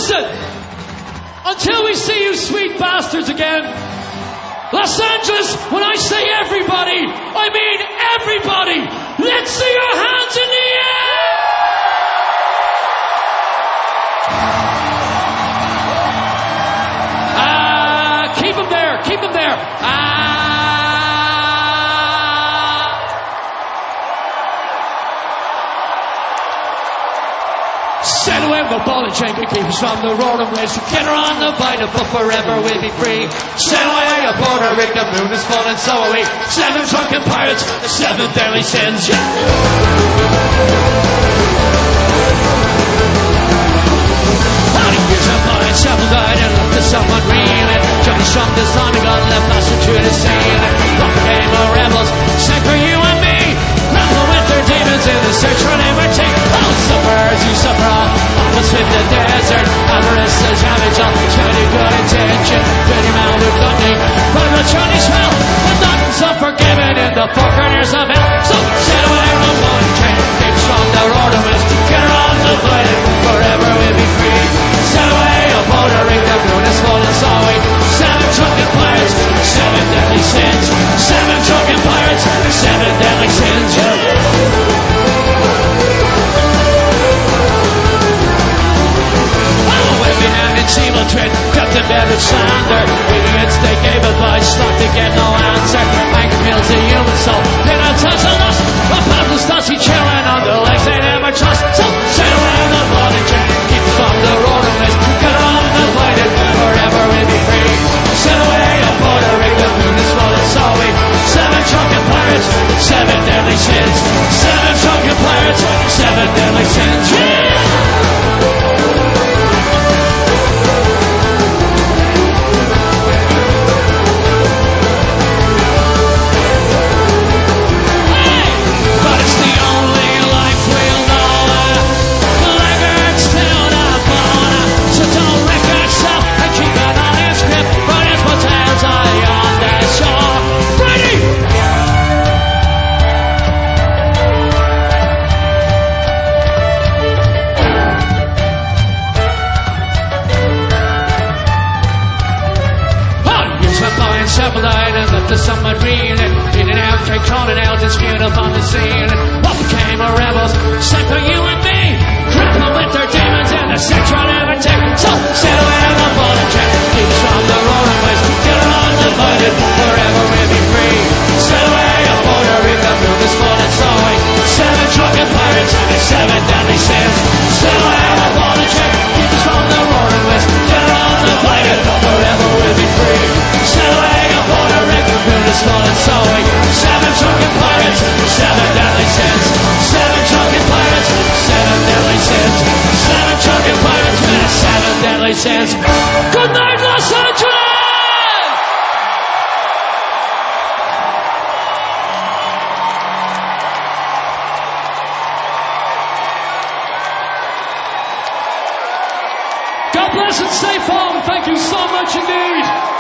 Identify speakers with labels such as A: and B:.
A: Listen, until we see you sweet bastards again, Los Angeles, when I say everybody, I mean everybody. Let's see your hands in the air! Keep them there, keep them there. Set away the ball and chain that keeps from the roaring waves. Get her on the bite, but forever we'll be free. Set away a Puerto Rico, the moon is full and so are we. 7 drunken pirates, 7 deadly sins. Yeah. Several died and left to someone reeling. Johnny Strong, the zombie got left master to the scene. What became of rebels? Sent for you and me. Grapple with their demons in the search for liberty. All sufferers, you suffer all. Almost in the desert. Avarice says havage all. Trying good intention. With your mouth with nothing. But the Johnny's hell. But nothing's unforgiven in the four corners of hell. So set away the one train. Keep strong the road of west. Get her on the blade. Forever we'll be free. Set away. Puerto Rico, the moon is full and so we. 7 drunken pirates, 7 deadly sins. 7 drunken pirates, 7 deadly sins. Oh, women and Chimo Trent, Captain Barrett Sander. Idiots, they gave advice, stuck to get no answer. Bank pills, the human soul, in a touch of lust. A paddle starts children on the legs they never trust. So, set away the morning train, keep from the road and west. Forever we'll be free. Set away a Puerto Rico, the moon is full and so we. 7 drunken pirates, 7 deadly sins. 7 drunken pirates, 7 deadly sins. Hey! But it's the only life we'll know. The laggards still not born. So don't wreck yourself. Keep an honest grip, but it's what hands are on the shore. Ready! Hundreds went by and several died and left us someone reeling. In and out, take calling out, dispute upon the scene. What became of rebels? Sent for you and me. Grapple with their demons in the central never take. So, set away the bullet check. Keep strong the roaring waves. Get her undivided. Forever we'll be free. Set away a Puerto Rico, the moon is full and so we. 7 drunken pirates, 7 deadly sins. Set away the bullet check. Keep strong the roaring waves. Get her undivided. Forever we'll be free. Set away a Puerto Rico, the moon is full and so we. 7 drunken pirates, 7 deadly sins. 7 drunken pirates, 7 deadly sins. 7 drunken pirates with 7 deadly sins. Good night, Los Angeles! God bless and stay home. Thank you so much indeed.